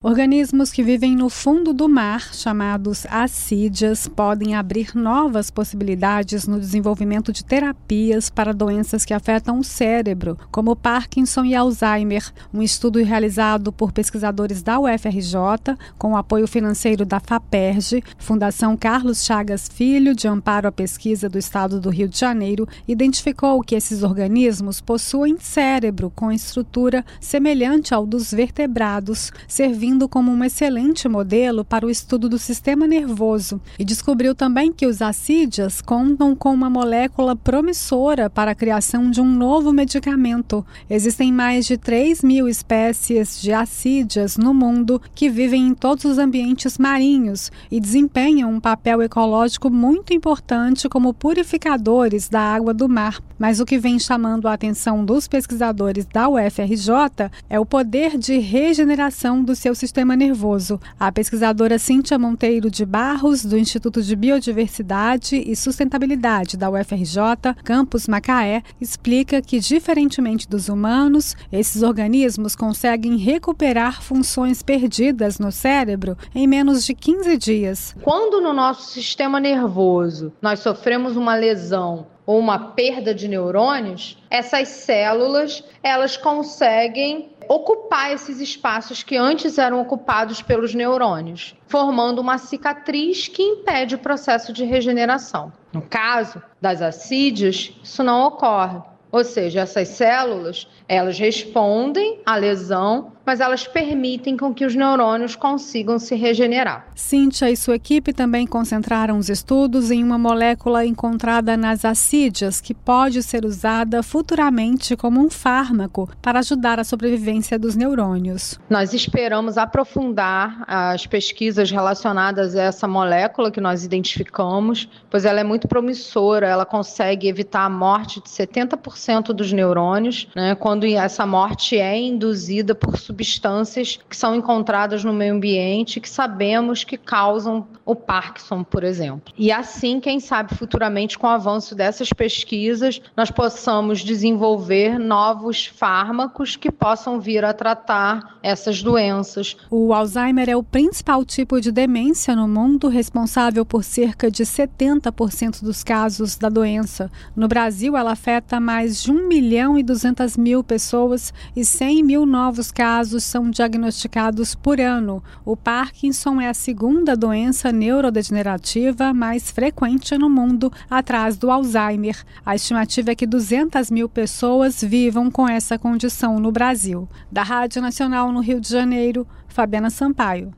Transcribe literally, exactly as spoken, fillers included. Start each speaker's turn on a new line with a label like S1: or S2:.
S1: Organismos que vivem no fundo do mar, chamados assídias, podem abrir novas possibilidades no desenvolvimento de terapias para doenças que afetam o cérebro, como Parkinson e Alzheimer. Um estudo realizado por pesquisadores da U F R J, com o apoio financeiro da FAPERJ, Fundação Carlos Chagas Filho, de amparo à pesquisa do Estado do Rio de Janeiro, identificou que esses organismos possuem cérebro com estrutura semelhante ao dos vertebrados, servindo como um excelente modelo para o estudo do sistema nervoso, e descobriu também que os assídias contam com uma molécula promissora para a criação de um novo medicamento. Existem mais de três mil espécies de assídias no mundo que vivem em todos os ambientes marinhos e desempenham um papel ecológico muito importante como purificadores da água do mar. Mas o que vem chamando a atenção dos pesquisadores da U F R J é o poder de regeneração do seu sistema nervoso. A pesquisadora Cíntia Monteiro de Barros, do Instituto de Biodiversidade e Sustentabilidade da U F R J, Campus Macaé, explica que, diferentemente dos humanos, esses organismos conseguem recuperar funções perdidas no cérebro em menos de quinze dias.
S2: Quando no nosso sistema nervoso nós sofremos uma lesão ou uma perda de neurônios, essas células, elas conseguem ocupar esses espaços que antes eram ocupados pelos neurônios, formando uma cicatriz que impede o processo de regeneração. No caso das assídias, isso não ocorre. Ou seja, essas células, elas respondem à lesão, mas elas permitem com que os neurônios consigam se regenerar.
S1: Cíntia e sua equipe também concentraram os estudos em uma molécula encontrada nas assídias que pode ser usada futuramente como um fármaco para ajudar a sobrevivência dos neurônios.
S2: Nós esperamos aprofundar as pesquisas relacionadas a essa molécula que nós identificamos, pois ela é muito promissora, ela consegue evitar a morte de setenta por cento dos neurônios, né, quando essa morte é induzida por substâncias que são encontradas no meio ambiente, que sabemos que causam o Parkinson, por exemplo. E assim, quem sabe futuramente, com o avanço dessas pesquisas, nós possamos desenvolver novos fármacos que possam vir a tratar essas doenças.
S1: O Alzheimer é o principal tipo de demência no mundo, responsável por cerca de setenta por cento dos casos da doença. No Brasil, ela afeta mais de um milhão e duzentas mil pessoas e cem mil novos casos são diagnosticados por ano. O Parkinson é a segunda doença neurodegenerativa mais frequente no mundo, atrás do Alzheimer. A estimativa é que duzentas mil pessoas vivam com essa condição no Brasil. Da Rádio Nacional no Rio de Janeiro, Fabiana Sampaio.